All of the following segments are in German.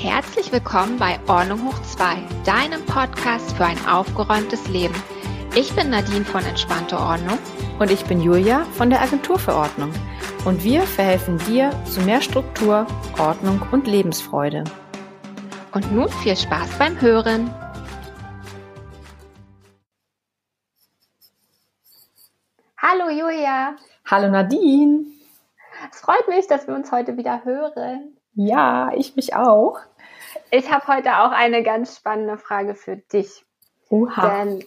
Herzlich willkommen bei Ordnung hoch 2, deinem Podcast für ein aufgeräumtes Leben. Ich bin Nadine von Entspannte Ordnung. Und ich bin Julia von der Agentur für Ordnung. Und wir verhelfen dir zu mehr Struktur, Ordnung und Lebensfreude. Und nun viel Spaß beim Hören. Hallo Julia. Hallo Nadine. Es freut mich, dass wir uns heute wieder hören. Ja, ich mich auch. Ich habe heute auch eine ganz spannende Frage für dich. Oha. Denn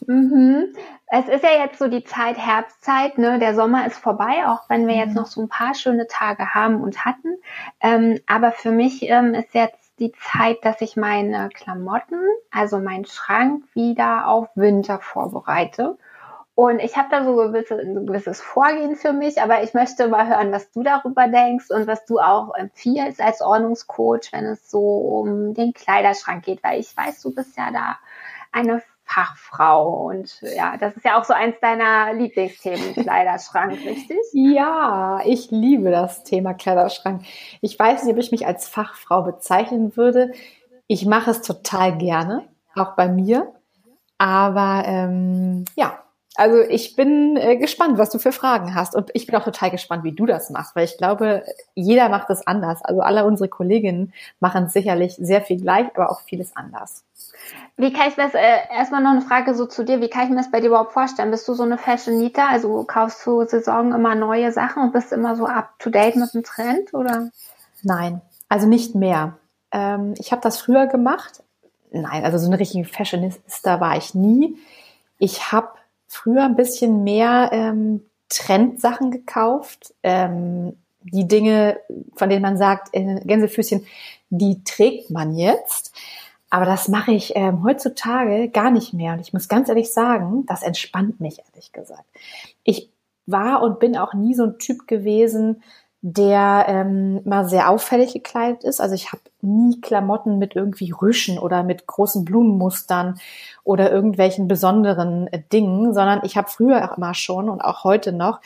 es ist ja jetzt so die Zeit, Herbstzeit, ne? Der Sommer ist vorbei, auch wenn wir jetzt noch so ein paar schöne Tage haben und hatten. Aber für mich ist jetzt die Zeit, dass ich meine Klamotten, also meinen Schrank, wieder auf Winter vorbereite. Und ich habe da so ein gewisses Vorgehen für mich, aber ich möchte mal hören, was du darüber denkst und was du auch empfiehlst als Ordnungscoach, wenn es so um den Kleiderschrank geht, weil ich weiß, du bist ja da eine Fachfrau und ja, das ist ja auch so eins deiner Lieblingsthemen, Kleiderschrank, richtig? Ja, ich liebe das Thema Kleiderschrank. Ich weiß nicht, ob ich mich als Fachfrau bezeichnen würde. Ich mache es total gerne, auch bei mir. Aber ja. Also ich bin gespannt, was du für Fragen hast, und ich bin auch total gespannt, wie du das machst, weil ich glaube, jeder macht es anders. Also alle unsere Kolleginnen machen sicherlich sehr viel gleich, aber auch vieles anders. Wie kann ich das, erstmal noch eine Frage so zu dir, wie kann ich mir das bei dir überhaupt vorstellen? Bist du so eine Fashionista, also kaufst du Saison immer neue Sachen und bist immer so up to date mit dem Trend, oder? Nein, also nicht mehr. Ich habe das früher gemacht. Nein, also so eine richtige Fashionista war ich nie. Ich habe früher ein bisschen mehr Trendsachen gekauft. Die Dinge, von denen man sagt, Gänsefüßchen, die trägt man jetzt. Aber das mache ich heutzutage gar nicht mehr. Und ich muss ganz ehrlich sagen, das entspannt mich, ehrlich gesagt. Ich war und bin auch nie so ein Typ gewesen, der mal sehr auffällig gekleidet ist. Also ich habe nie Klamotten mit irgendwie Rüschen oder mit großen Blumenmustern oder irgendwelchen besonderen Dingen, sondern ich habe früher auch immer schon und auch heute noch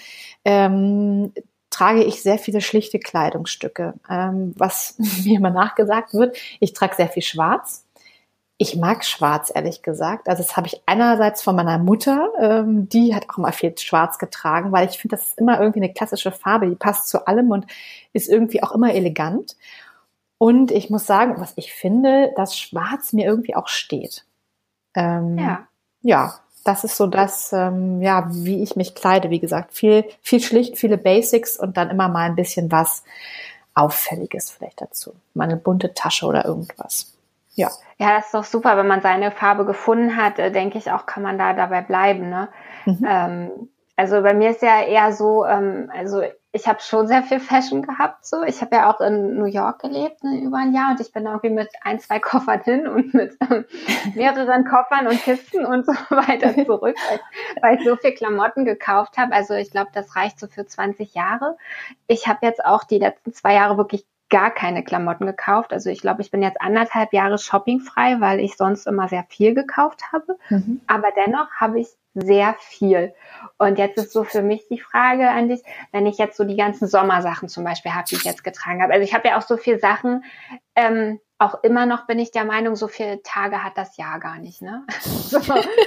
trage ich sehr viele schlichte Kleidungsstücke. Was mir immer nachgesagt wird, ich trage sehr viel Schwarz. Ich mag Schwarz, ehrlich gesagt. Also das habe ich einerseits von meiner Mutter, die hat auch immer viel Schwarz getragen, weil ich finde, das ist immer irgendwie eine klassische Farbe, die passt zu allem und ist irgendwie auch immer elegant. Und ich muss sagen, was ich finde, dass Schwarz mir irgendwie auch steht. Ja, das ist so das, wie ich mich kleide, wie gesagt. Viel schlicht, viele Basics und dann immer mal ein bisschen was Auffälliges vielleicht dazu. Mal eine bunte Tasche oder irgendwas. Ja. Ja, das ist doch super, wenn man seine Farbe gefunden hat, denke ich auch, kann man da dabei bleiben, ne? Also bei mir ist ja eher so, also ich habe schon sehr viel Fashion gehabt, so. Ich habe ja auch in New York gelebt, ne, über ein Jahr, und ich bin da irgendwie mit 1, 2 Koffern hin und mit mehreren Koffern und Kisten und so weiter zurück, weil ich so viel Klamotten gekauft habe. Also ich glaube, das reicht so für 20 Jahre. Ich habe jetzt auch die letzten 2 Jahre wirklich gar keine Klamotten gekauft. Also ich glaube, ich bin jetzt 1,5 Jahre shoppingfrei, weil ich sonst immer sehr viel gekauft habe. Aber dennoch habe ich sehr viel. Und jetzt ist so für mich die Frage an dich, wenn ich jetzt so die ganzen Sommersachen zum Beispiel habe, die ich jetzt getragen habe. Also ich habe ja auch so viele Sachen, auch immer noch bin ich der Meinung, so viele Tage hat das Jahr gar nicht, ne? So.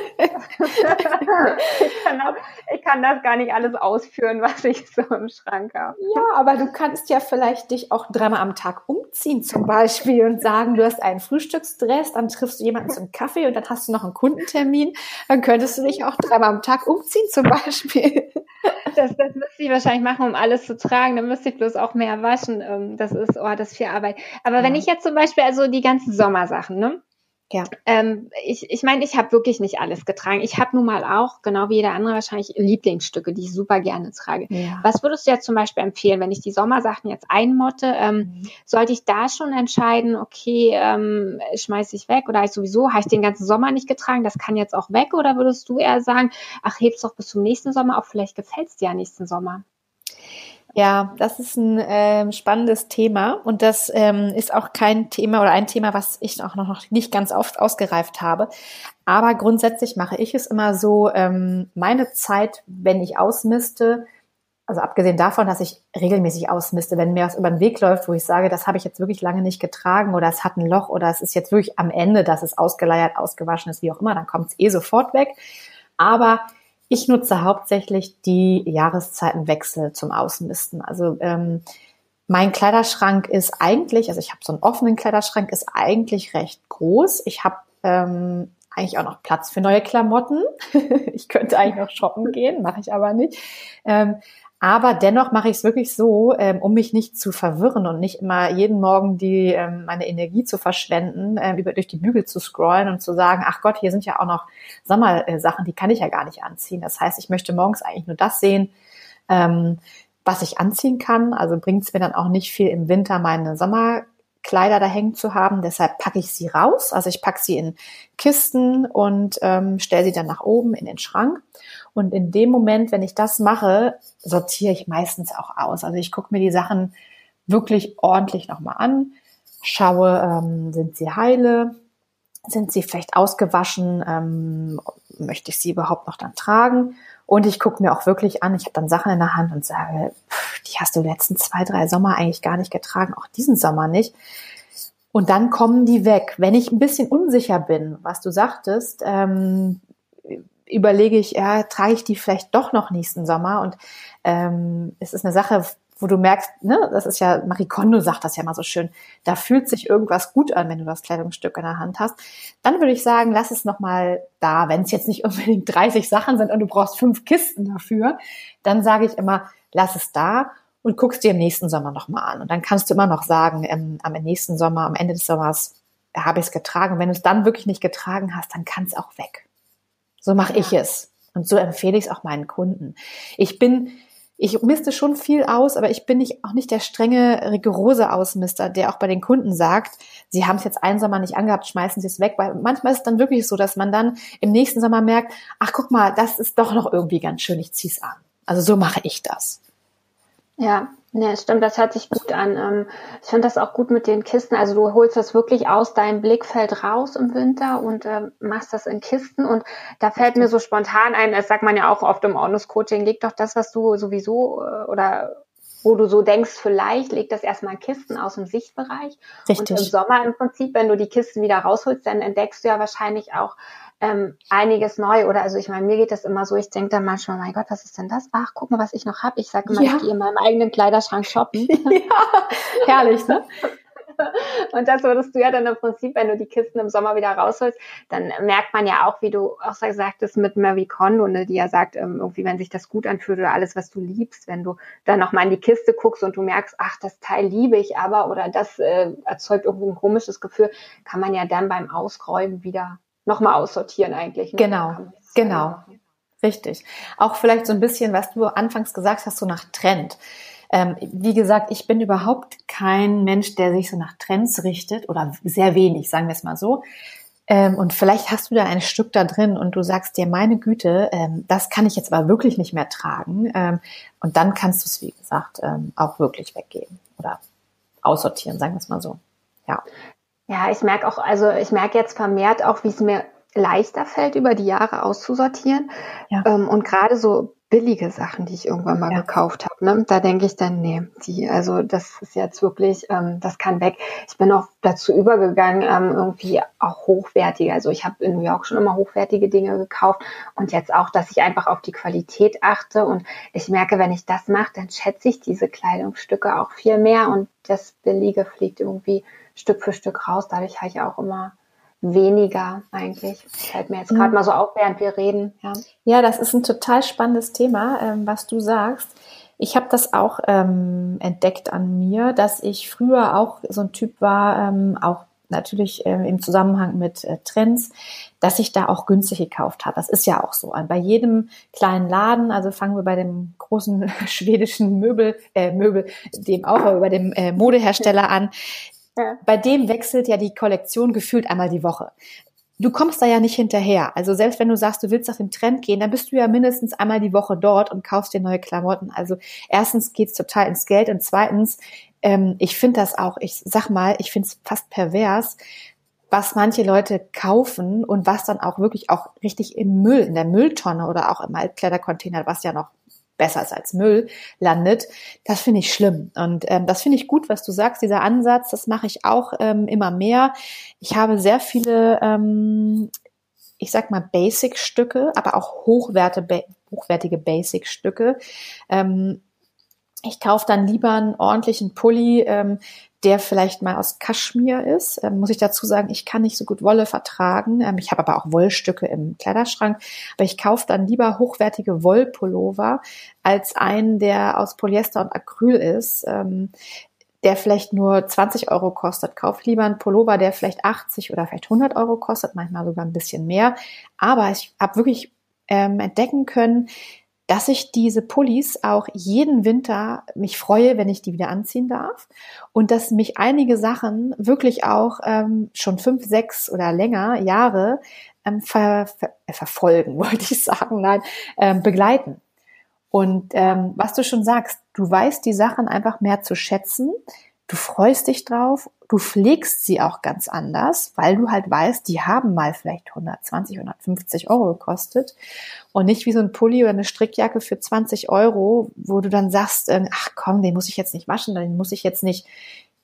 Ich kann das gar nicht alles ausführen, was ich so im Schrank habe. Ja, aber du kannst ja vielleicht dich auch 3-mal am Tag umziehen zum Beispiel und sagen, du hast einen Frühstücksdress, dann triffst du jemanden zum Kaffee und dann hast du noch einen Kundentermin. Dann könntest du dich auch 3-mal am Tag umziehen zum Beispiel. Das müsste ich wahrscheinlich machen, um alles zu tragen. Dann müsste ich bloß auch mehr waschen. Das ist viel Arbeit. Aber wenn ich jetzt zum Beispiel, also die ganzen Sommersachen, ne? Ja. Ich meine, ich habe wirklich nicht alles getragen. Ich habe nun mal auch, genau wie jeder andere wahrscheinlich, Lieblingsstücke, die ich super gerne trage. Ja. Was würdest du jetzt zum Beispiel empfehlen, wenn ich die Sommersachen jetzt einmotte? Sollte ich da schon entscheiden, okay, schmeiße ich weg, oder habe ich den ganzen Sommer nicht getragen, das kann jetzt auch weg? Oder würdest du eher sagen, ach, heb's doch bis zum nächsten Sommer auf, vielleicht gefällt's dir ja nächsten Sommer? Ja, das ist ein spannendes Thema, und das ist auch kein Thema oder ein Thema, was ich auch noch nicht ganz oft ausgereift habe. Aber grundsätzlich mache ich es immer so, meine Zeit, wenn ich ausmiste, Also abgesehen davon, dass ich regelmäßig ausmiste, wenn mir was über den Weg läuft, wo ich sage, das habe ich jetzt wirklich lange nicht getragen oder es hat ein Loch oder es ist jetzt wirklich am Ende, dass es ausgeleiert, ausgewaschen ist, wie auch immer, dann kommt es sofort weg. Aber ich nutze hauptsächlich die Jahreszeitenwechsel zum Ausmisten. Also mein Kleiderschrank ist eigentlich, also ich habe so einen offenen Kleiderschrank, ist eigentlich recht groß. Ich habe eigentlich auch noch Platz für neue Klamotten. Ich könnte eigentlich noch shoppen gehen, mache ich aber nicht. Aber dennoch mache ich es wirklich so, um mich nicht zu verwirren und nicht immer jeden Morgen meine Energie zu verschwenden, durch die Bügel zu scrollen und zu sagen, ach Gott, hier sind ja auch noch Sommersachen, die kann ich ja gar nicht anziehen. Das heißt, ich möchte morgens eigentlich nur das sehen, was ich anziehen kann. Also bringt es mir dann auch nicht viel im Winter, meine Sommerkleider da hängen zu haben. Deshalb packe ich sie raus. Also ich packe sie in Kisten und stelle sie dann nach oben in den Schrank. Und in dem Moment, wenn ich das mache, sortiere ich meistens auch aus. Also ich gucke mir die Sachen wirklich ordentlich nochmal an, schaue, sind sie heile, sind sie vielleicht ausgewaschen, möchte ich sie überhaupt noch dann tragen? Und ich gucke mir auch wirklich an, ich habe dann Sachen in der Hand und sage, die hast du die letzten 2, 3 Sommer eigentlich gar nicht getragen, auch diesen Sommer nicht. Und dann kommen die weg. Wenn ich ein bisschen unsicher bin, was du sagtest, überlege ich, trage ich die vielleicht doch noch nächsten Sommer. Und es ist eine Sache, wo du merkst, ne, das ist ja, Marie Kondo sagt das ja mal so schön, da fühlt sich irgendwas gut an, wenn du das Kleidungsstück in der Hand hast. Dann würde ich sagen, lass es nochmal da. Wenn es jetzt nicht unbedingt 30 Sachen sind und du brauchst 5 Kisten dafür, dann sage ich immer, lass es da und guckst dir im nächsten Sommer nochmal an. Und dann kannst du immer noch sagen, am nächsten Sommer, am Ende des Sommers habe ich es getragen. Und wenn du es dann wirklich nicht getragen hast, dann kann es auch weg. So mache ich es. Und so empfehle ich es auch meinen Kunden. Ich miste schon viel aus, aber ich bin auch nicht der strenge, rigorose Ausmister, der auch bei den Kunden sagt, sie haben es jetzt einen Sommer nicht angehabt, schmeißen sie es weg. Weil manchmal ist es dann wirklich so, dass man dann im nächsten Sommer merkt, ach guck mal, das ist doch noch irgendwie ganz schön, ich zieh's an. Also so mache ich das. Ja, ne, stimmt, das hört sich gut an. Ich finde das auch gut mit den Kisten. Also du holst das wirklich aus deinem Blickfeld raus im Winter und machst das in Kisten. Und da fällt mir so spontan ein, das sagt man ja auch oft im Ordnungscoaching, leg doch das, was du sowieso oder wo du so denkst, vielleicht leg das erstmal in Kisten aus dem Sichtbereich. Richtig. Und im Sommer im Prinzip, wenn du die Kisten wieder rausholst, dann entdeckst du ja wahrscheinlich auch einiges neu. Oder also ich meine, mir geht das immer so, ich denke dann manchmal, mein Gott, was ist denn das? Ach, guck mal, was ich noch habe. Ich sage immer, ich gehe in meinem eigenen Kleiderschrank shoppen. Ja, herrlich, ne? Und das würdest du ja dann im Prinzip, wenn du die Kisten im Sommer wieder rausholst, dann merkt man ja auch, wie du auch sagtest mit Marie Kondo, ne, die ja sagt, irgendwie, wenn sich das gut anfühlt oder alles, was du liebst, wenn du dann nochmal in die Kiste guckst und du merkst, ach, das Teil liebe ich aber oder das erzeugt irgendwie ein komisches Gefühl, kann man ja dann beim Ausräumen wieder nochmal aussortieren eigentlich. Ne? Genau. Richtig. Auch vielleicht so ein bisschen, was du anfangs gesagt hast, so nach Trend. Wie gesagt, ich bin überhaupt kein Mensch, der sich so nach Trends richtet oder sehr wenig, sagen wir es mal so. Und vielleicht hast du da ein Stück da drin und du sagst dir, meine Güte, das kann ich jetzt aber wirklich nicht mehr tragen. Und dann kannst du es, wie gesagt, auch wirklich weggeben oder aussortieren, sagen wir es mal so. Ja. Ja, ich merke auch, ich merke jetzt vermehrt auch, wie es mir leichter fällt, über die Jahre auszusortieren. Ja. Und gerade so billige Sachen, die ich irgendwann mal gekauft habe, ne, da denke ich dann, nee, das ist jetzt wirklich, das kann weg. Ich bin auch dazu übergegangen, irgendwie auch hochwertige. Also ich habe in New York schon immer hochwertige Dinge gekauft und jetzt auch, dass ich einfach auf die Qualität achte und ich merke, wenn ich das mache, dann schätze ich diese Kleidungsstücke auch viel mehr und das Billige fliegt irgendwie Stück für Stück raus. Dadurch habe ich auch immer weniger eigentlich. Fällt mir jetzt gerade mal so auf, während wir reden. Ja, das ist ein total spannendes Thema, was du sagst. Ich habe das auch entdeckt an mir, dass ich früher auch so ein Typ war, auch natürlich im Zusammenhang mit Trends, dass ich da auch günstig gekauft habe. Das ist ja auch so. Bei jedem kleinen Laden, also fangen wir bei dem großen schwedischen dem auch, aber bei dem Modehersteller an. Ja. Bei dem wechselt ja die Kollektion gefühlt einmal die Woche. Du kommst da ja nicht hinterher. Also selbst wenn du sagst, du willst nach dem Trend gehen, dann bist du ja mindestens einmal die Woche dort und kaufst dir neue Klamotten. Also erstens geht's total ins Geld und zweitens, ich finde das auch, ich finde es fast pervers, was manche Leute kaufen und was dann auch wirklich auch richtig im Müll, in der Mülltonne oder auch im Altkleidercontainer, was ja noch besser ist als Müll, landet. Das finde ich schlimm. Und das finde ich gut, was du sagst, dieser Ansatz, das mache ich auch immer mehr. Ich habe sehr viele, ich sag mal Basic-Stücke, aber auch hochwertige Basic-Stücke. Ich kaufe dann lieber einen ordentlichen Pulli, der vielleicht mal aus Kaschmir ist. Muss ich dazu sagen, ich kann nicht so gut Wolle vertragen. Ich habe aber auch Wollstücke im Kleiderschrank. Aber ich kaufe dann lieber hochwertige Wollpullover als einen, der aus Polyester und Acryl ist, der vielleicht nur 20 Euro kostet. Kauf lieber einen Pullover, der vielleicht 80 oder vielleicht 100 Euro kostet, manchmal sogar ein bisschen mehr. Aber ich habe wirklich entdecken können, dass ich diese Pullis auch jeden Winter mich freue, wenn ich die wieder anziehen darf und dass mich einige Sachen wirklich auch schon 5, 6 oder länger Jahre verfolgen, wollte ich sagen, nein, begleiten. Und was du schon sagst, du weißt die Sachen einfach mehr zu schätzen, du freust dich drauf, du pflegst sie auch ganz anders, weil du halt weißt, die haben mal vielleicht 120, 150 Euro gekostet und nicht wie so ein Pulli oder eine Strickjacke für 20 Euro, wo du dann sagst, ach komm, den muss ich jetzt nicht waschen, den muss ich jetzt nicht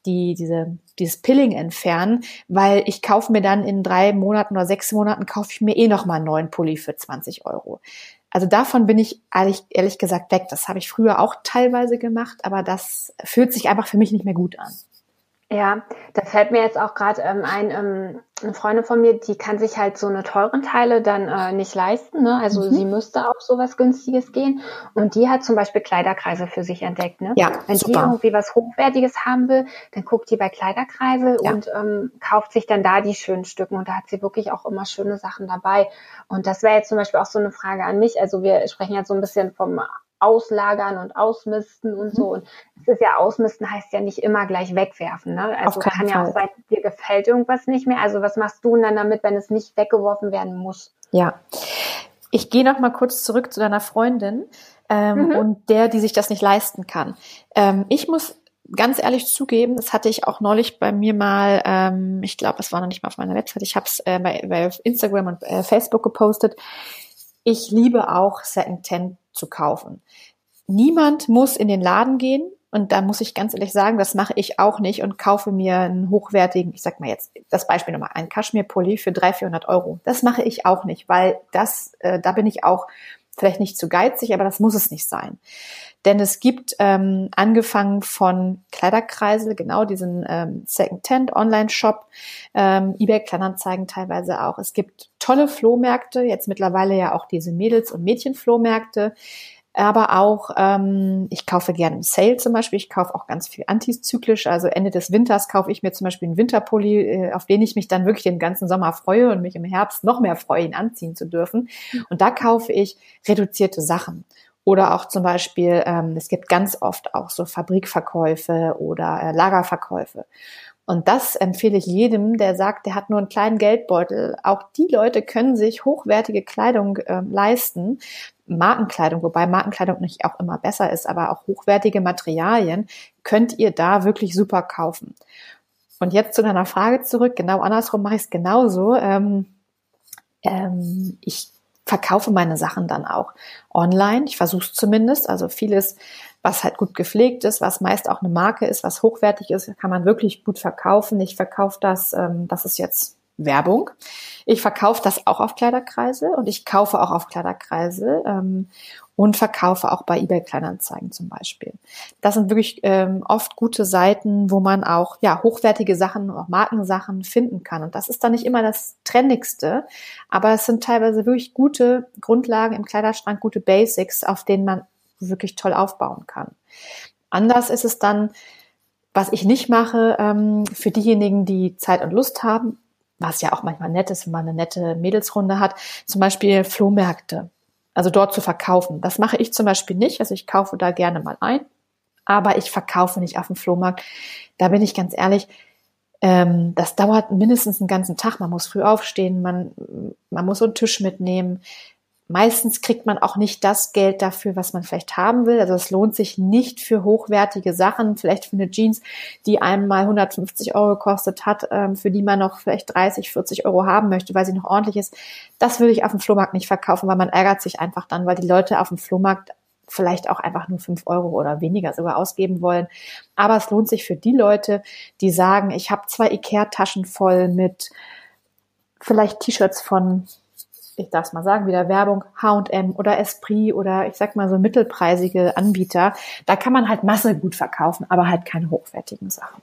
dieses Pilling entfernen, weil ich kaufe mir dann in 3 Monaten oder 6 Monaten kaufe ich mir noch mal einen neuen Pulli für 20 Euro. Also davon bin ich ehrlich gesagt weg. Das habe ich früher auch teilweise gemacht, aber das fühlt sich einfach für mich nicht mehr gut an. Ja, da fällt mir jetzt auch gerade eine Freundin von mir, die kann sich halt so eine teuren Teile dann nicht leisten, ne? Also sie müsste auf sowas Günstiges gehen und die hat zum Beispiel Kleiderkreise für sich entdeckt, ne? Ja, wenn super. die irgendwie was Hochwertiges haben will, dann guckt die bei Kleiderkreise und kauft sich dann da die schönen Stücken und da hat sie wirklich auch immer schöne Sachen dabei. Und das wäre jetzt zum Beispiel auch so eine Frage an mich. Also wir sprechen jetzt so ein bisschen vom Auslagern und Ausmisten und so. Und es ist ja, Ausmisten heißt ja nicht immer gleich wegwerfen, ne? Also kann ja auch sein, dir gefällt irgendwas nicht mehr. Also was machst du denn dann damit, wenn es nicht weggeworfen werden muss? Ja, ich gehe noch mal kurz zurück zu deiner Freundin und die sich das nicht leisten kann. Ich muss ganz ehrlich zugeben, das hatte ich auch neulich bei mir mal, ich glaube, es war noch nicht mal auf meiner Website, ich habe es bei Instagram und Facebook gepostet. Ich liebe auch Secondhand zu kaufen. Niemand muss in den Laden gehen und da muss ich ganz ehrlich sagen, das mache ich auch nicht und kaufe mir einen hochwertigen, ich sag mal jetzt das Beispiel nochmal, einen Kaschmir-Pulli für 300, 400 Euro. Das mache ich auch nicht, weil da bin ich auch vielleicht nicht zu geizig, aber das muss es nicht sein. Denn es gibt angefangen von Kleiderkreise, genau diesen Secondhand Online-Shop, eBay Kleinanzeigen teilweise auch. Es gibt tolle Flohmärkte, jetzt mittlerweile ja auch diese Mädels- und Mädchenflohmärkte, aber auch, ich kaufe gerne im Sale zum Beispiel, ich kaufe auch ganz viel antizyklisch, also Ende des Winters kaufe ich mir zum Beispiel einen Winterpulli, auf den ich mich dann wirklich den ganzen Sommer freue und mich im Herbst noch mehr freue, ihn anziehen zu dürfen. Und da kaufe ich reduzierte Sachen. Oder auch zum Beispiel, es gibt ganz oft auch so Fabrikverkäufe oder Lagerverkäufe. Und das empfehle ich jedem, der sagt, der hat nur einen kleinen Geldbeutel. Auch die Leute können sich hochwertige Kleidung leisten, Markenkleidung, wobei Markenkleidung nicht auch immer besser ist, aber auch hochwertige Materialien könnt ihr da wirklich super kaufen. Und jetzt zu deiner Frage zurück, genau andersrum mache ich es genauso. Ich verkaufe meine Sachen dann auch online. Ich versuche es zumindest. Also vieles, was halt gut gepflegt ist, was meist auch eine Marke ist, was hochwertig ist, kann man wirklich gut verkaufen. Ich verkaufe das ist jetzt Werbung. Ich verkaufe das auch auf Kleiderkreise und ich kaufe auch auf Kleiderkreise und verkaufe auch bei eBay Kleinanzeigen zum Beispiel. Das sind wirklich oft gute Seiten, wo man auch hochwertige Sachen, auch Markensachen finden kann. Und das ist dann nicht immer das Trendigste, aber es sind teilweise wirklich gute Grundlagen im Kleiderschrank, gute Basics, auf denen man wirklich toll aufbauen kann. Anders ist es dann, was ich nicht mache, für diejenigen, die Zeit und Lust haben, was ja auch manchmal nett ist, wenn man eine nette Mädelsrunde hat, zum Beispiel Flohmärkte, also dort zu verkaufen. Das mache ich zum Beispiel nicht, also ich kaufe da gerne mal ein, aber ich verkaufe nicht auf dem Flohmarkt. Da bin ich ganz ehrlich, das dauert mindestens einen ganzen Tag, man muss früh aufstehen, man muss so einen Tisch mitnehmen. Meistens kriegt man auch nicht das Geld dafür, was man vielleicht haben will. Also es lohnt sich nicht für hochwertige Sachen, vielleicht für eine Jeans, die einem mal 150 Euro gekostet hat, für die man noch vielleicht 30, 40 Euro haben möchte, weil sie noch ordentlich ist. Das würde ich auf dem Flohmarkt nicht verkaufen, weil man ärgert sich einfach dann, weil die Leute auf dem Flohmarkt vielleicht auch einfach nur 5 Euro oder weniger sogar ausgeben wollen. Aber es lohnt sich für die Leute, die sagen, ich habe 2 Ikea-Taschen voll mit vielleicht T-Shirts von, ich darf es mal sagen, wieder Werbung, H&M oder Esprit oder ich sag mal so mittelpreisige Anbieter. Da kann man halt Masse gut verkaufen, aber halt keine hochwertigen Sachen.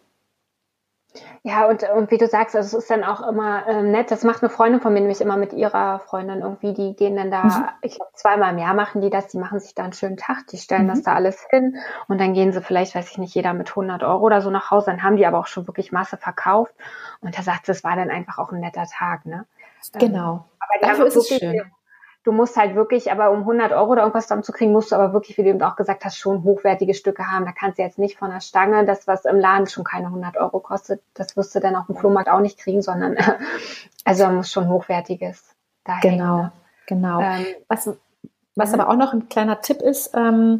Ja, und wie du sagst, also es ist dann auch immer nett. Das macht eine Freundin von mir nämlich immer mit ihrer Freundin irgendwie. Die gehen dann da, ich glaube 2-mal im Jahr machen die das. Die machen sich da einen schönen Tag, die stellen das da alles hin und dann gehen sie vielleicht, weiß ich nicht, jeder mit 100 Euro oder so nach Hause. Dann haben die aber auch schon wirklich Masse verkauft. Und da sagt sie, es war dann einfach auch ein netter Tag, ne? Genau. Aber die Dafür ist es wirklich, schön. du musst halt wirklich, aber um 100 Euro oder irgendwas zusammenzukriegen, musst du aber wirklich, wie du eben auch gesagt hast, schon hochwertige Stücke haben. Da kannst du jetzt nicht von der Stange, das, was im Laden schon keine 100 Euro kostet, das wirst du dann auf dem Flohmarkt auch nicht kriegen, sondern also da muss schon hochwertiges dahin. Genau, genau. Was aber auch noch ein kleiner Tipp ist,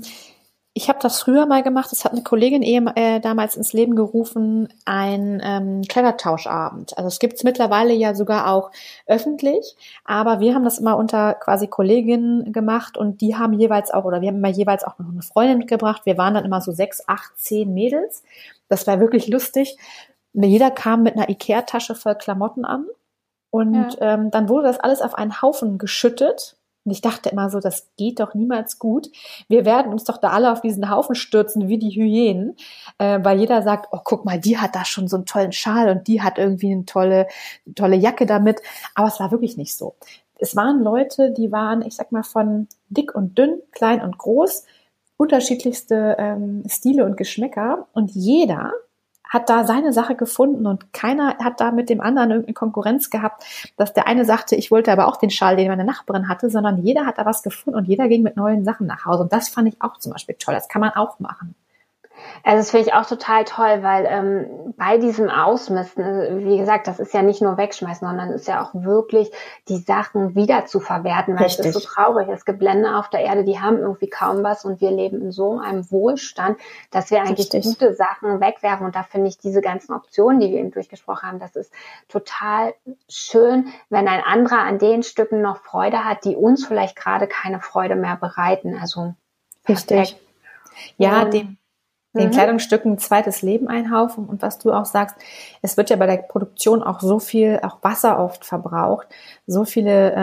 ich habe das früher mal gemacht, das hat eine Kollegin damals ins Leben gerufen, ein Kleidertauschabend. Also es gibt es mittlerweile ja sogar auch öffentlich, aber wir haben das immer unter quasi Kolleginnen gemacht und die haben jeweils auch, oder wir haben immer jeweils auch noch eine Freundin mitgebracht. Wir waren dann immer so 6, 8, 10 Mädels. Das war wirklich lustig. Jeder kam mit einer Ikea-Tasche voll Klamotten an und dann wurde das alles auf einen Haufen geschüttet. Und ich dachte immer so, das geht doch niemals gut. Wir werden uns doch da alle auf diesen Haufen stürzen wie die Hyänen, weil jeder sagt, oh, guck mal, die hat da schon so einen tollen Schal und die hat irgendwie eine tolle Jacke damit. Aber es war wirklich nicht so. Es waren Leute, die waren, ich sag mal, von dick und dünn, klein und groß, unterschiedlichste Stile und Geschmäcker. Und jeder hat da seine Sache gefunden und keiner hat da mit dem anderen irgendeine Konkurrenz gehabt, dass der eine sagte, ich wollte aber auch den Schal, den meine Nachbarin hatte, sondern jeder hat da was gefunden und jeder ging mit neuen Sachen nach Hause. Und das fand ich auch zum Beispiel toll. Das kann man auch machen. Also das finde ich auch total toll, weil bei diesem Ausmisten, wie gesagt, das ist ja nicht nur wegschmeißen, sondern ist ja auch wirklich die Sachen wieder zu verwerten, weil Richtig. es ist so traurig. Es gibt Länder auf der Erde, die haben irgendwie kaum was und wir leben in so einem Wohlstand, dass wir eigentlich gute Sachen wegwerfen. Und da finde ich diese ganzen Optionen, die wir eben durchgesprochen haben, das ist total schön, wenn ein anderer an den Stücken noch Freude hat, die uns vielleicht gerade keine Freude mehr bereiten. Also richtig. Ja, den Kleidungsstücken ein zweites Leben einhaufen. Und was du auch sagst, es wird ja bei der Produktion auch so viel, auch Wasser oft verbraucht, so viele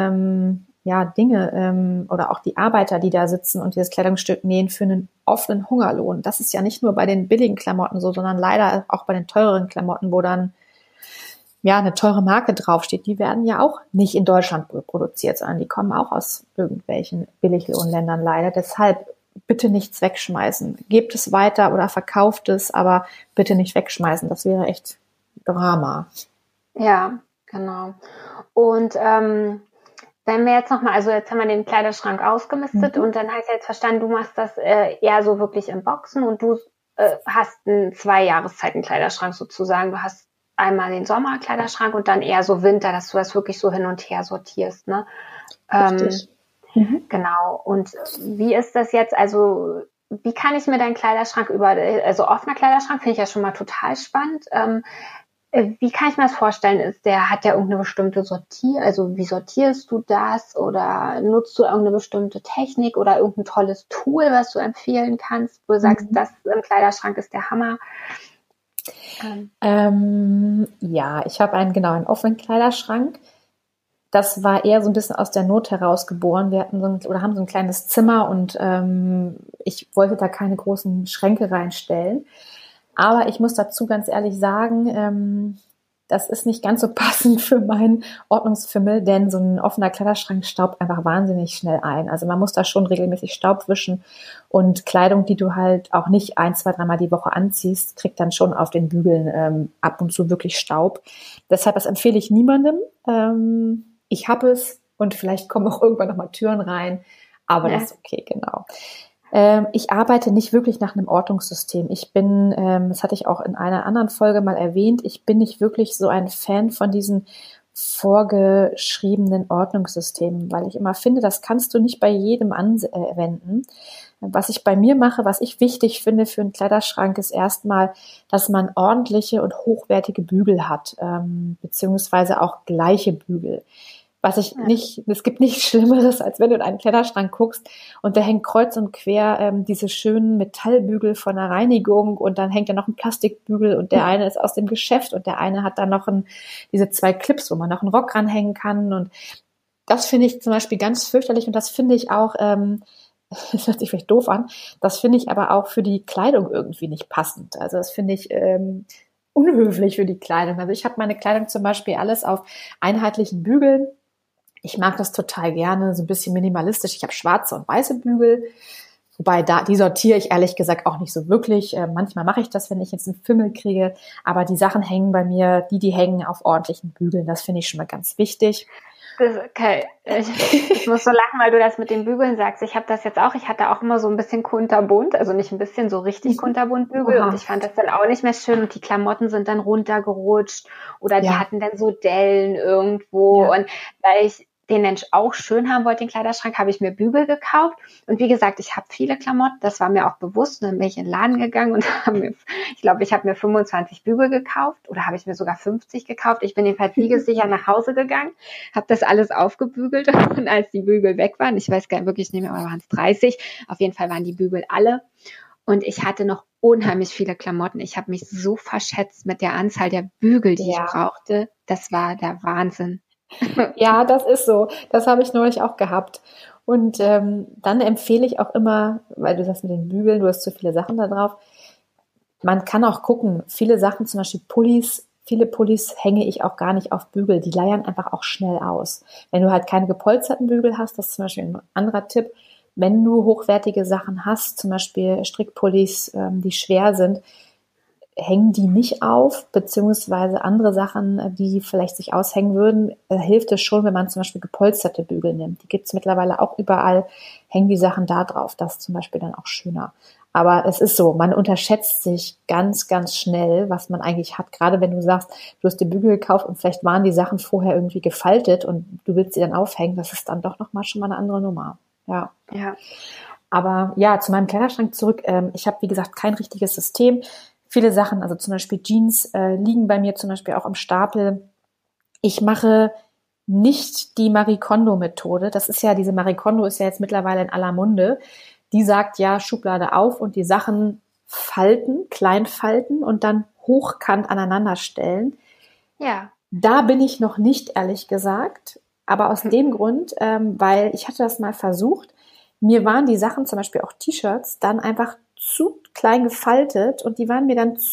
Dinge oder auch die Arbeiter, die da sitzen und dieses Kleidungsstück nähen für einen offenen Hungerlohn. Das ist ja nicht nur bei den billigen Klamotten so, sondern leider auch bei den teureren Klamotten, wo dann eine teure Marke draufsteht. Die werden ja auch nicht in Deutschland produziert, sondern die kommen auch aus irgendwelchen Billiglohnländern leider. Deshalb bitte nichts wegschmeißen. Gebt es weiter oder verkauft es, aber bitte nicht wegschmeißen. Das wäre echt Drama. Ja, genau. Und wenn wir jetzt nochmal, also jetzt haben wir den Kleiderschrank ausgemistet und dann habe ich jetzt verstanden, du machst das eher so wirklich in Boxen und du hast einen 2-Jahreszeiten-Kleiderschrank sozusagen. Du hast einmal den Sommerkleiderschrank und dann eher so Winter, dass du das wirklich so hin und her sortierst, ne? Richtig. Genau. Und wie ist das jetzt? Also, wie kann ich mir deinen Kleiderschrank also offener Kleiderschrank finde ich ja schon mal total spannend. Wie kann ich mir das vorstellen? Hat der irgendeine bestimmte also wie sortierst du das? Oder nutzt du irgendeine bestimmte Technik oder irgendein tolles Tool, was du empfehlen kannst, wo du sagst, das im Kleiderschrank ist der Hammer? Ich habe einen offenen Kleiderschrank. Das war eher so ein bisschen aus der Not heraus geboren. Wir hatten haben so ein kleines Zimmer und ich wollte da keine großen Schränke reinstellen. Aber ich muss dazu ganz ehrlich sagen, das ist nicht ganz so passend für meinen Ordnungsfimmel, denn so ein offener Kleiderschrank staubt einfach wahnsinnig schnell ein. Also man muss da schon regelmäßig Staub wischen und Kleidung, die du halt auch nicht 1, 2, 3 Mal die Woche anziehst, kriegt dann schon auf den Bügeln ab und zu wirklich Staub. Deshalb, das empfehle ich niemandem. Ich habe es und vielleicht kommen auch irgendwann nochmal Türen rein, aber das ist okay, genau. Ich arbeite nicht wirklich nach einem Ordnungssystem. Ich bin, das hatte ich auch in einer anderen Folge mal erwähnt, ich bin nicht wirklich so ein Fan von diesen vorgeschriebenen Ordnungssystemen, weil ich immer finde, das kannst du nicht bei jedem anwenden. Was ich bei mir mache, was ich wichtig finde für einen Kleiderschrank, ist erstmal, dass man ordentliche und hochwertige Bügel hat, beziehungsweise auch gleiche Bügel. Es gibt nichts Schlimmeres, als wenn du in einen Kleiderschrank guckst und da hängt kreuz und quer diese schönen Metallbügel von der Reinigung und dann hängt da noch ein Plastikbügel und der eine ist aus dem Geschäft und der eine hat dann noch diese 2 Clips, wo man noch einen Rock ranhängen kann, und das finde ich zum Beispiel ganz fürchterlich, und das finde ich auch, das hört sich vielleicht doof an, das finde ich aber auch für die Kleidung irgendwie nicht passend. Also das finde ich unhöflich für die Kleidung. Also ich habe meine Kleidung zum Beispiel alles auf einheitlichen Bügeln. Ich mag das total gerne, so ein bisschen minimalistisch. Ich habe schwarze und weiße Bügel, wobei die sortiere ich ehrlich gesagt auch nicht so wirklich. Manchmal mache ich das, wenn ich jetzt einen Fimmel kriege, aber die Sachen hängen bei mir, die hängen auf ordentlichen Bügeln. Das finde ich schon mal ganz wichtig. Okay, ich muss so lachen, weil du das mit den Bügeln sagst. Ich habe das jetzt auch. Ich hatte auch immer so ein bisschen kunterbunt, also nicht ein bisschen, so richtig kunterbunt Bügel. Und ich fand das dann auch nicht mehr schön. Und die Klamotten sind dann runtergerutscht oder die hatten dann so Dellen irgendwo. Ja. Und weil ich den Mensch auch schön haben wollte, den Kleiderschrank, habe ich mir Bügel gekauft. Und wie gesagt, ich habe viele Klamotten, das war mir auch bewusst. Und dann bin ich in den Laden gegangen und ich habe mir 25 Bügel gekauft oder habe ich mir sogar 50 gekauft. Ich bin jedenfalls siegessicher nach Hause gegangen, habe das alles aufgebügelt und als die Bügel weg waren, ich weiß gar nicht wirklich nicht mehr, aber waren es 30, auf jeden Fall waren die Bügel alle. Und ich hatte noch unheimlich viele Klamotten. Ich habe mich so verschätzt mit der Anzahl der Bügel, die ich brauchte. Das war der Wahnsinn. Ja, das ist so. Das habe ich neulich auch gehabt. Und dann empfehle ich auch immer, weil du sagst mit den Bügeln, du hast zu viele Sachen da drauf. Man kann auch gucken, viele Sachen, zum Beispiel viele Pullis hänge ich auch gar nicht auf Bügel. Die leiern einfach auch schnell aus. Wenn du halt keine gepolsterten Bügel hast, das ist zum Beispiel ein anderer Tipp. Wenn du hochwertige Sachen hast, zum Beispiel Strickpullis, die schwer sind, hängen die nicht auf, beziehungsweise andere Sachen, die vielleicht sich aushängen würden, hilft es schon, wenn man zum Beispiel gepolsterte Bügel nimmt. Die gibt es mittlerweile auch überall, hängen die Sachen da drauf. Das ist zum Beispiel dann auch schöner. Aber es ist so, man unterschätzt sich ganz, ganz schnell, was man eigentlich hat. Gerade wenn du sagst, du hast die Bügel gekauft und vielleicht waren die Sachen vorher irgendwie gefaltet und du willst sie dann aufhängen, das ist dann doch nochmal schon mal eine andere Nummer. Ja. Aber ja, zu meinem Kleiderschrank zurück. Ich habe, wie gesagt, kein richtiges System. Viele Sachen, also zum Beispiel Jeans, liegen bei mir zum Beispiel auch am Stapel. Ich mache nicht die Marie Kondo-Methode. Diese Marie Kondo ist ja jetzt mittlerweile in aller Munde. Die sagt ja, Schublade auf und die Sachen klein falten und dann hochkant aneinander stellen. Ja. Da bin ich noch nicht, ehrlich gesagt. Aber aus dem Grund, weil ich hatte das mal versucht, mir waren die Sachen, zum Beispiel auch T-Shirts, dann einfach zu klein gefaltet und die waren mir dann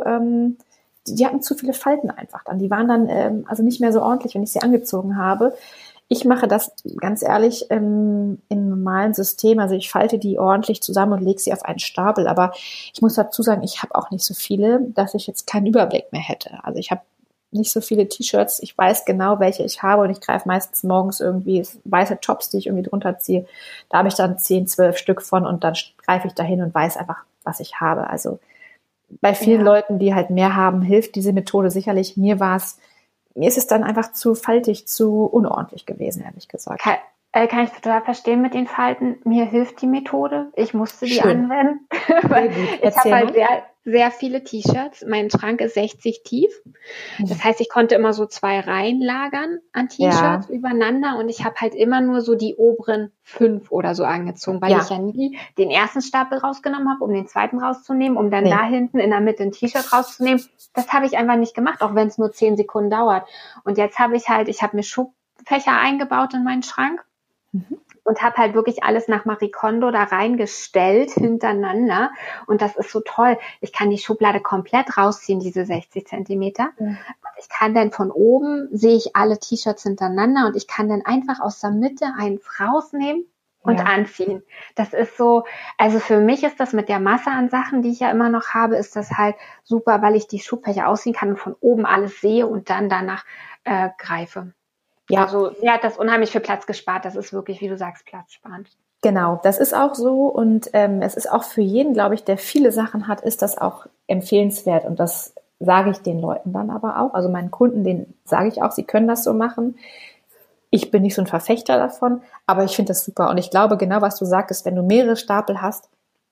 die hatten zu viele Falten einfach dann. Die waren dann also nicht mehr so ordentlich, wenn ich sie angezogen habe. Ich mache das ganz ehrlich im normalen System. Also ich falte die ordentlich zusammen und lege sie auf einen Stapel. Aber ich muss dazu sagen, ich habe auch nicht so viele, dass ich jetzt keinen Überblick mehr hätte. Also ich habe nicht so viele T-Shirts. Ich weiß genau, welche ich habe und ich greife meistens morgens irgendwie weiße Tops, die ich irgendwie drunter ziehe. Da habe ich dann 10, 12 Stück von und dann greife ich dahin und weiß einfach, was ich habe. Also bei vielen Leuten, die halt mehr haben, hilft diese Methode sicherlich. Mir ist es dann einfach zu faltig, zu unordentlich gewesen, ehrlich gesagt. Kann ich total verstehen mit den Falten. Mir hilft die Methode. Ich musste die anwenden. Weil ich habe halt sehr viele T-Shirts. Mein Schrank ist 60 tief. Das heißt, ich konnte immer so 2 Reihen lagern an T-Shirts übereinander und ich habe halt immer nur so die oberen 5 oder so angezogen, weil ich ja nie den ersten Stapel rausgenommen habe, um den zweiten rauszunehmen, um dann da hinten in der Mitte ein T-Shirt rauszunehmen. Das habe ich einfach nicht gemacht, auch wenn es nur 10 Sekunden dauert. Und jetzt habe ich mir Schubfächer eingebaut in meinen Schrank. Und habe halt wirklich alles nach Marie Kondo da reingestellt hintereinander. Und das ist so toll. Ich kann die Schublade komplett rausziehen, diese 60 Zentimeter. Und ich kann dann von oben, sehe ich alle T-Shirts hintereinander und ich kann dann einfach aus der Mitte eins rausnehmen und anziehen. Das ist so, also für mich ist das mit der Masse an Sachen, die ich ja immer noch habe, ist das halt super, weil ich die Schubfächer ausziehen kann und von oben alles sehe und dann danach greife. Ja. Also mir hat das unheimlich viel Platz gespart. Das ist wirklich, wie du sagst, platzsparend. Genau, das ist auch so und es ist auch für jeden, glaube ich, der viele Sachen hat, ist das auch empfehlenswert und das sage ich den Leuten dann aber auch, also meinen Kunden, denen sage ich auch, sie können das so machen. Ich bin nicht so ein Verfechter davon, aber ich finde das super und ich glaube genau, was du sagtest, wenn du mehrere Stapel hast,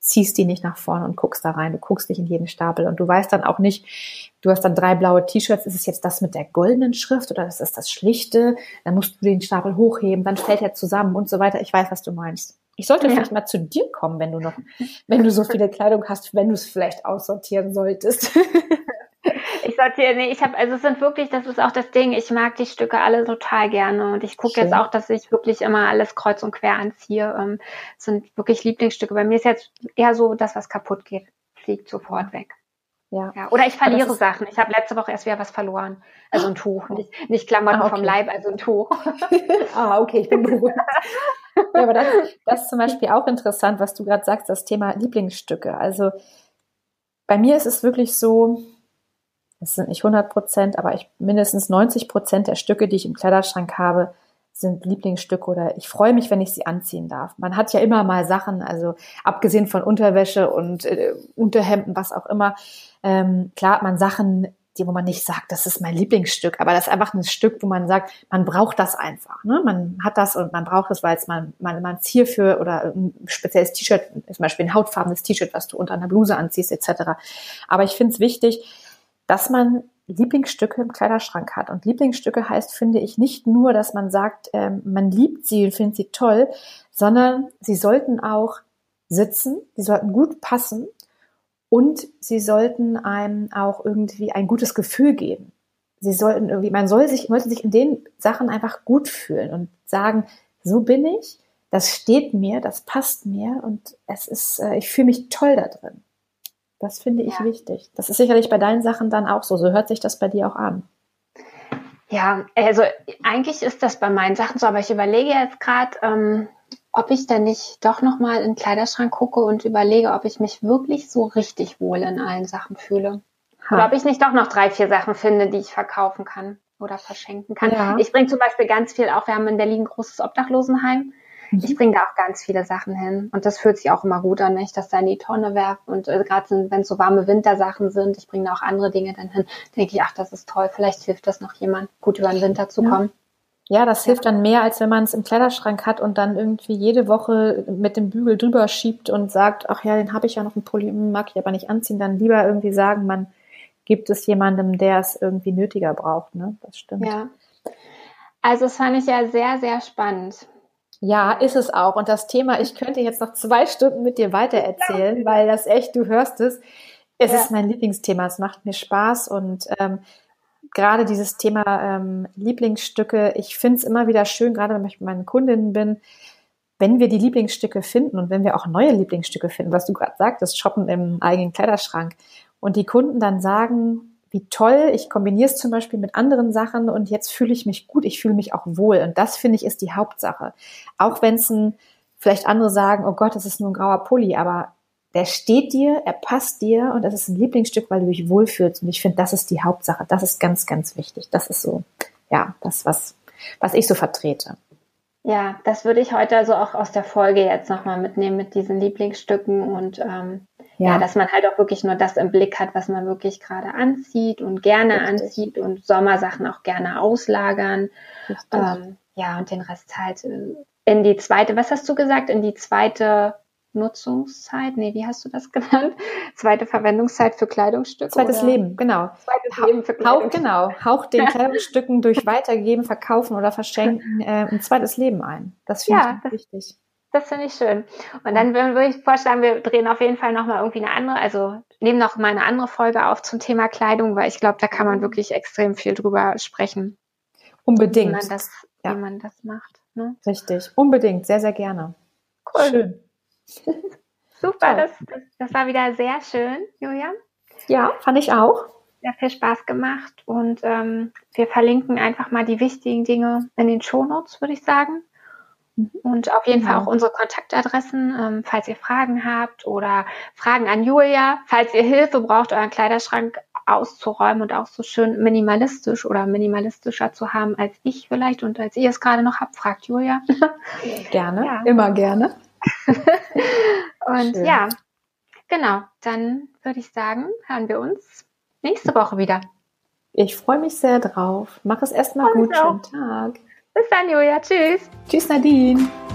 ziehst die nicht nach vorne und guckst da rein, du guckst nicht in jeden Stapel und du weißt dann auch nicht, du hast dann 3 blaue T-Shirts, ist es jetzt das mit der goldenen Schrift oder ist es das schlichte, dann musst du den Stapel hochheben, dann fällt er zusammen und so weiter. Ich weiß, was du meinst. Ich sollte vielleicht mal zu dir kommen, wenn du so viele Kleidung hast, wenn du es vielleicht aussortieren solltest. Ich sortiere, es sind wirklich, das ist auch das Ding, ich mag die Stücke alle total gerne und ich gucke jetzt auch, dass ich wirklich immer alles kreuz und quer anziehe. Es sind wirklich Lieblingsstücke. Bei mir ist jetzt eher so, das, was kaputt geht, fliegt sofort weg. Ja. Oder ich verliere Sachen. Ich habe letzte Woche erst wieder was verloren. Also ein Tuch. Nicht Klamotten vom Leib, also ein Tuch. Okay, ich bin beruhigt. Ja, aber das ist zum Beispiel auch interessant, was du gerade sagst, das Thema Lieblingsstücke. Also bei mir ist es wirklich so, es sind nicht 100%, aber mindestens 90% der Stücke, die ich im Kleiderschrank habe, sind Lieblingsstücke oder ich freue mich, wenn ich sie anziehen darf. Man hat ja immer mal Sachen, also abgesehen von Unterwäsche und Unterhemden, was auch immer. Klar hat man Sachen, wo man nicht sagt, das ist mein Lieblingsstück, aber das ist einfach ein Stück, wo man sagt, man braucht das einfach. Ne? Man hat das und man braucht es, weil es man hierfür oder ein spezielles T-Shirt, zum Beispiel ein hautfarbenes T-Shirt, was du unter einer Bluse anziehst, etc. Aber ich finde es wichtig, dass man Lieblingsstücke im Kleiderschrank hat. Und Lieblingsstücke heißt, finde ich, nicht nur, dass man sagt, man liebt sie und findet sie toll, sondern sie sollten auch sitzen, sie sollten gut passen und sie sollten einem auch irgendwie ein gutes Gefühl geben. Man sollte sich in den Sachen einfach gut fühlen und sagen, so bin ich, das steht mir, das passt mir und ich fühle mich toll da drin. Das finde ich wichtig. Das ist sicherlich bei deinen Sachen dann auch so. So hört sich das bei dir auch an. Ja, also eigentlich ist das bei meinen Sachen so, aber ich überlege jetzt gerade, ob ich dann nicht doch nochmal in den Kleiderschrank gucke und überlege, ob ich mich wirklich so richtig wohl in allen Sachen fühle. Oder ob ich nicht doch noch 3, 4 Sachen finde, die ich verkaufen kann oder verschenken kann. Ja. Ich bringe zum Beispiel ganz viel auch, wir haben in Berlin ein großes Obdachlosenheim. Ich bringe da auch ganz viele Sachen hin und das fühlt sich auch immer gut an, wenn ich das da in die Tonne werfe und gerade wenn es so warme Wintersachen sind, ich bringe da auch andere Dinge dann hin, denke ich, ach, das ist toll, vielleicht hilft das noch jemand, gut über den Winter zu kommen. Ja, das hilft dann mehr, als wenn man es im Kleiderschrank hat und dann irgendwie jede Woche mit dem Bügel drüber schiebt und sagt, ach ja, den habe ich ja noch, einen Pulli, mag ich aber nicht anziehen, dann lieber irgendwie sagen, man gibt es jemandem, der es irgendwie nötiger braucht, ne? Das stimmt. Ja, also das fand ich ja sehr, sehr spannend. Ja, ist es auch. Und das Thema, ich könnte jetzt noch 2 Stunden mit dir weitererzählen, weil das echt, du hörst es, ist mein Lieblingsthema. Es macht mir Spaß und gerade dieses Thema Lieblingsstücke, ich finde es immer wieder schön, gerade wenn ich mit meinen Kundinnen bin, wenn wir die Lieblingsstücke finden und wenn wir auch neue Lieblingsstücke finden, was du gerade sagtest, shoppen im eigenen Kleiderschrank und die Kunden dann sagen, wie toll, ich kombiniere es zum Beispiel mit anderen Sachen und jetzt fühle ich mich gut, ich fühle mich auch wohl und das, finde ich, ist die Hauptsache. Auch wenn es vielleicht andere sagen, oh Gott, das ist nur ein grauer Pulli, aber der steht dir, er passt dir und das ist ein Lieblingsstück, weil du dich wohlfühlst und ich finde, das ist die Hauptsache, das ist ganz, ganz wichtig. Das ist so, ja, das, was ich so vertrete. Ja, das würde ich heute also auch aus der Folge jetzt nochmal mitnehmen mit diesen Lieblingsstücken und dass man halt auch wirklich nur das im Blick hat, was man wirklich gerade anzieht und gerne anzieht und Sommersachen auch gerne auslagern. Und den Rest halt in die zweite, was hast du gesagt, in die zweite Nutzungszeit? Nee, wie hast du das genannt? Zweite Verwendungszeit für Kleidungsstücke? Zweites Leben, genau. Zweites Leben für Kleidungsstücke. Haucht den Kleidungsstücken durch Weitergeben, Verkaufen oder Verschenken ein zweites Leben ein. Das finde ich wichtig. Das finde ich schön. Und dann würde ich vorschlagen, wir drehen auf jeden Fall nochmal irgendwie nehmen noch mal eine andere Folge auf zum Thema Kleidung, weil ich glaube, da kann man wirklich extrem viel drüber sprechen. Unbedingt. Wie man das macht. Ne? Richtig, unbedingt, sehr, sehr gerne. Cool. Schön. Super, das war wieder sehr schön, Julia. Ja, fand ich auch. Sehr viel Spaß gemacht und wir verlinken einfach mal die wichtigen Dinge in den Shownotes, würde ich sagen. Und auf jeden Fall auch unsere Kontaktadressen, falls ihr Fragen habt oder Fragen an Julia, falls ihr Hilfe braucht, euren Kleiderschrank auszuräumen und auch so schön minimalistisch oder minimalistischer zu haben als ich vielleicht und als ihr es gerade noch habt, fragt Julia. Gerne, immer gerne. Und schön. Genau, dann würde ich sagen, hören wir uns nächste Woche wieder. Ich freue mich sehr drauf. Mach es erstmal gut. Schönen Tag. Bis dann, Julia. Tschüss. Tschüss, Nadine.